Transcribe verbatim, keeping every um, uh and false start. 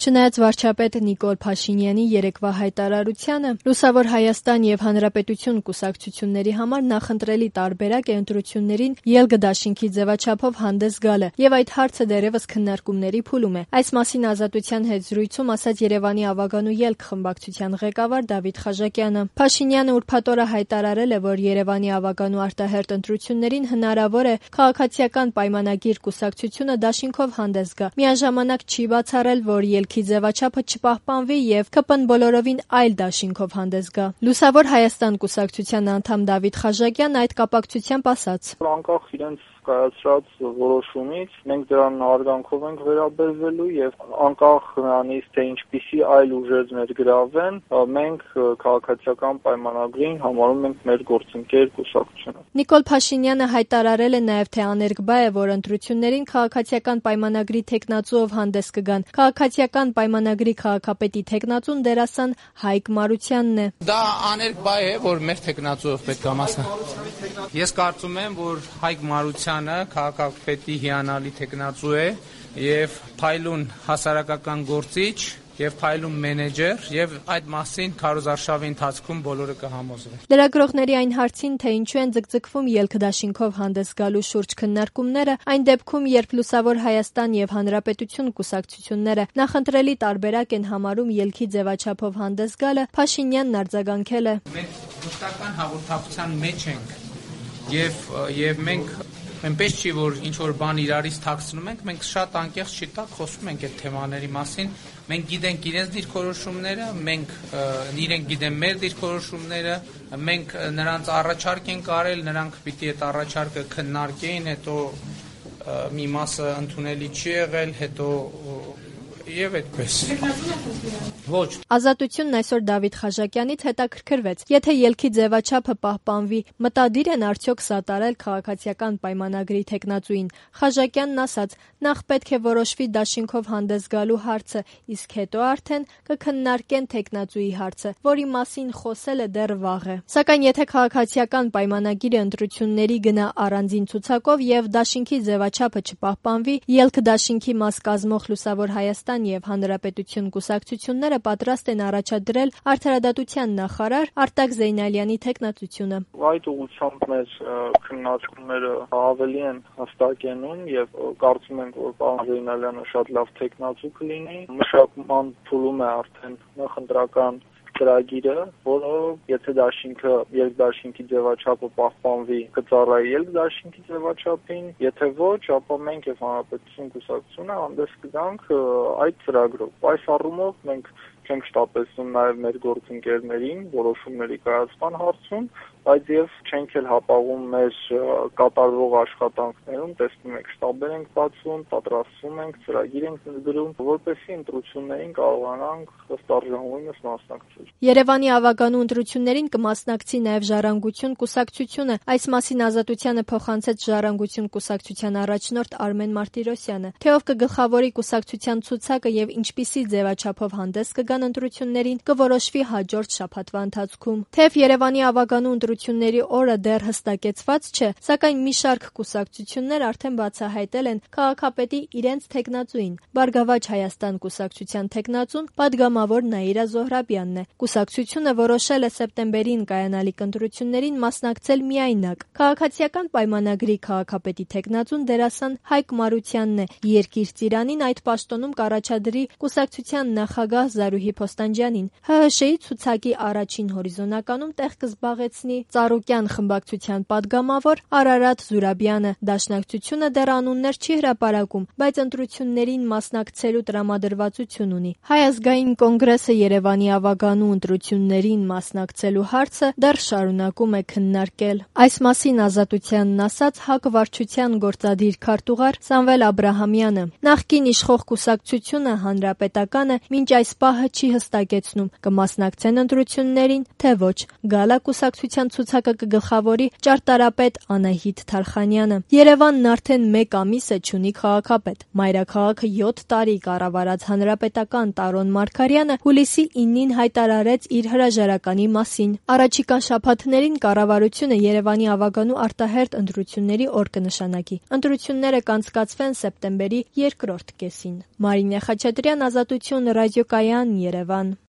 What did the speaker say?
Չնայած վարչապետ Նիկոլ Փաշինյանի երեկվա հայտարարությանը, Լուսավոր Հայաստան եւ Հանրապետություն կուսակցությունների համար նախընտրելի տարբերակ է ընտրություններին ելք դաշինքի ձևաչափով հանդես գալը, եւ այդ հարցը դեռևս քննարկումների փուլում է։ Այս մասին Ազատության հետ զրույցում ասաց Երևանի Ավագանու ելք խմբակցության ղեկավար Դավիթ Խաժակյանը։ Փաշինյանը ուրբաթ օրը հայտարարել է, որ Երևանի Ավագանու արտահերթ ընտրություններին հնարավոր է քաղաքացիական պայմանագիր կուսակցությունը դաշինքով հանդես գա։ Միաժամանակ չի բացառել, որ ելքի ձևաչափը չպահպանվի եւ ԿՊ-ն բոլորովին այլ դաշինքով հանդես գա։ Լուսավոր Հայաստան կուսակցության անդամ Դավիթ Խաժակյանն այդ կապակցությամբ ասաց. Անկախ իրենց կայացրած որոշումից մենք դրան արգանքով ենք վերաբերվելու եւ անկախ նրանից թե ինչպիսի այլ ուժեր ներգրավեն, մենք քաղաքացիական պայմանագրին համարում ենք մեր գործընկեր կուսակցությունը։ Նիկոլ Փաշինյանը հայտարարել է նաեւ, թե աներկբա է, որ ընտրություններին քաղաքացիական պայմանագրի թեկնածուով հանդես կգան։ Քաղաքացիական պայմանագրի քաղաքապետի թեկնածուն դերասան Հայկ Մարությանն է։ Դա աներկբա է, որ մեր թեկնածուով պետք է մասնա։ Ես կարծում եմ, որ Հայկ Մարությանը քաղաքապետի հիանալի թեկնածու է եւ փայլուն հասարակական գործիչ եւ փայլուն մենեջեր եւ այդ մասին քարոզարշավի ընթացքում բոլորը կհամոզվեն։ Լրագրողների այն հարցին, թե ինչու են ձգձգվում ելք դաշինքով հանդես գալու շուրջ քննարկումները, այն դեպքում, երբ Լուսավոր Հայաստան եւ Հանրապետություն կուսակցությունները նախընտրելի տարբերակ են համարում ելքի ձևաչափով հանդես գալը, Փաշինյանն արձագանքել է. Մենք մշտական հաղորդակցության մեջ ենք եւ եւ մենք այնպես չի, որ ինչ որ բան իրարից թաքցնում ենք, մենք շատ անկեղծ չի տակ խոսում ենք այդ թեմաների մասին։ Մենք գիտենք իրենց դիրքորոշումները, մենք իրենք գիտեն մեր դիրքորոշումները, մենք նրանց առաջարկ ենք արել, նրանք պիտի այդ առաջարկը քննարկեին, հետո մի մասը ընդունելի չի եղել, հետո եւ այդպես։ Ոչ։ Ազատությունն այսօր Դավիթ Խաժակյանից հետաքրքրվեց. եթե ելքի ձևաչափը պահպանվի, մտադիր են արդյոք սատարել քաղաքացիական պայմանագրի թեկնածուին։ Խաժակյանն ասաց. նախ պետք է որոշվի դաշինքով հանդես գալու հարցը, իսկ հետո արդեն կքննարկեն թեկնածուի հարցը, որի մասին խոսելը դեռ վաղ է։ Սակայն եթե քաղաքացիական պայմանագիրը ընտրությունների գնա առանձին ցուցակով եւ դաշինքի ձևաչափը չպահպանվի, ելք դաշինքի մաս կազմող Լուսավոր Հայաստան եւ Հանրապետություն կուսակցությունները պատրաստ են առաջադրել արդարադատության նախարար Արտակ Զեյնալյանի թեկնածությունը։ Այդ ուղղությամբ մեր քննարկումները ավելի են հստակենում եւ կարծում ենք, որ պարոն Զեյնալյանը շատ լավ թեկնածու կլինի։ Մշակման փուլում է արդեն նախընտրական ծրագիրը, որը եթե դաշինքը երկդաշինքի ձևաչափը պահպանվի, կծառայի երկդաշինքի ձևաչափին, եթե ոչ, ապա մենք եւ Հանրապետություն կուսակցությունը հանդես կգանք այդ ծրագրով։ Այս առումով մենք չենք շտապեցնում նաեւ մեր գործընկերներին որոշումների կայացման հարցում, բայց եւ չենք էլ հապաղում մեր կատարվող աշխատանքներում, տեսնում եք, շտաբեր ենք բացում, պատրաստվում ենք, ծրագիր ենք գրում, որպեսզի ընտրություններին կարողանանք ըստ արժանվույնս մասնակցել։ Երևանի Ավագանու ընտրություններին կմասնակցի նաեւ Ժառանգություն կուսակցությունը։ Այս մասին Ազատությանը փոխանցեց Ժառանգություն կուսակցության առաջնորդ Արմեն Մարտիրոսյանը։ Թե ով կգլխավորի կուսակցության ցուցակը եւ ինչպիսի ձևաչափով հանդես կգան ընտրություններին, կորոշվի հաջորդ շաբաթվա ընթացքում։ Թեև Երևանի Ավագանու ընտրությունների օրը դեռ հստակեցված չէ, սակայն մի շարք կուսակցություններ արդեն բացահայտել են քաղաքապետի իրենց թեկնածուին։ Բարգավաճ Հայաստան կուսակցության թեկնածուն պատգամավոր Նաիրա Զոհրաբյանն է։ Կուսակցությունը որոշել է սեպտեմբերին կայանալիք ընտրություններին մասնակցել միայնակ։ Քաղաքացիական պայմանագրի քաղաքապետի թեկնածուն դերասան Հայկ Մարությանն է։ Երկիր ծիրանին այդ պաշտոնում կառաջադրի կուսակցության նախագահ Զարուհի Փոստանջյանին։ ՀՀՇ-ի ցուցակի առաջին հորիզոնականում տեղ կզբաղեցնի Ծառուկյան խմբակցության падգամավոր Արարատ Զուրաբյանը։ Դաշնակցությունը դեռ անուններ չի հրապարակում, բայց ընտրություններին մասնակցելու տրամադրվածություն ունի։ Հայ ազգային կոնգրեսը Երևանի Ավագանու ընտրություններին մասնակցելու հարցը դեռ շարունակում է քննարկել։ Այս մասին Ազատությանն ասաց ՀԱԿ վարչության գործադիր քարտուղար Սամվել Աբրահամյանը։ Նախկին իշխող կուսակցությունը Հանրապետականը մինչ այս պահը չի հստակեցնում կմասնակցեն ընտրություններին, թե ոչ։ Գալա կուսակցության ցուցակը կգլխավորի ճարտարապետ Անահիտ Թարխանյանը։ Երևանն արդեն մեկ ամիս է չունի քաղաքապետ։ Մայրաքաղաքը յոթ տարի կառավարած հանրապետական Տարոն Մարգարյանը հուլիսի իննին հայտարարեց իր հրաժարականի մասին։ Առաջիկա շաբաթներին կառավարությունը Երևանի ավագանու արտահերթ ընտրությունների օր կնշանակի։ Ընտրությունները կանցկացվեն սեպտեմբերի երկրորդ կեսին։ Մարինե Խաչատրյան, Ազատություն, ռադիոկայան, Երևան։